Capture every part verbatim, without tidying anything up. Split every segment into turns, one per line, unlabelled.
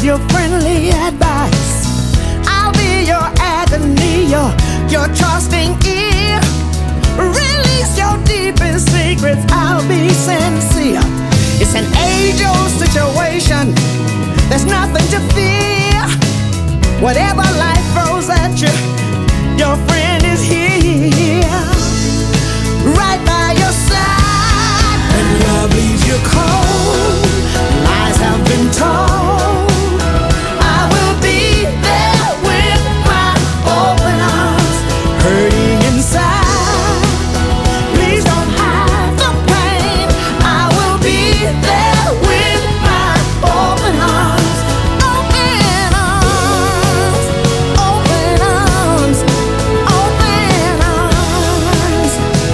your friendly advice. I'll be your agony, your, your trusting ear. Release your deepest secrets, I'll be sincere. It's an age-old situation, there's nothing to fear. Whatever life throws at you, your friend is here, right by your side. When love leaves you cold, lies have been told, I will be there with my open arms, hurting inside. Please don't hide the pain, I will be there with my open arms, open arms, open arms, open arms.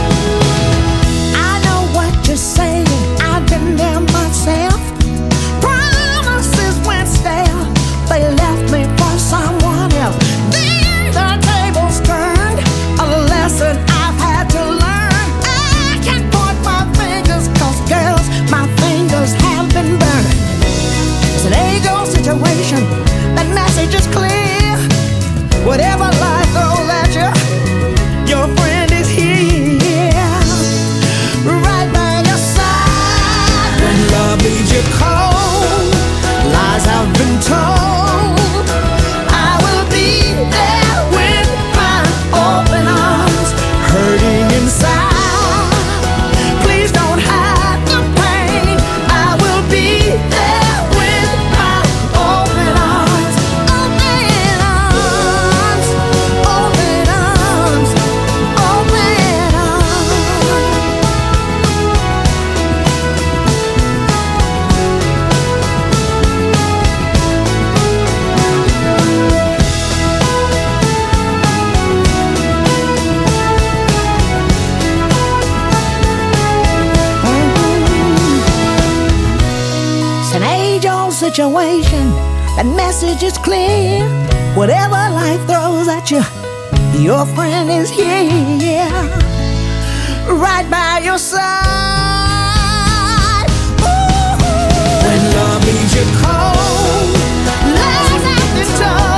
I know what you're saying, I've been there myself. Promises went stale, they left me for someone else. Then the tables turned, a lesson I've had to learn. I can't point my fingers, cause girls, my fingers have been burned. It's an age-old situation, that message is clear. Whatever life throws at you, your friend is here, right by your side. When love leaves you cold, lies have been told, I will be there with my open arms, hurting inside. Please don't hide the pain, I will be there with my open arms, open arms, open arms, open arms. It's an age-old situation, that message is clear. Whatever life throws at you, your friend is here, right by your side. Ooh. When love leaves you cold, lies have been told,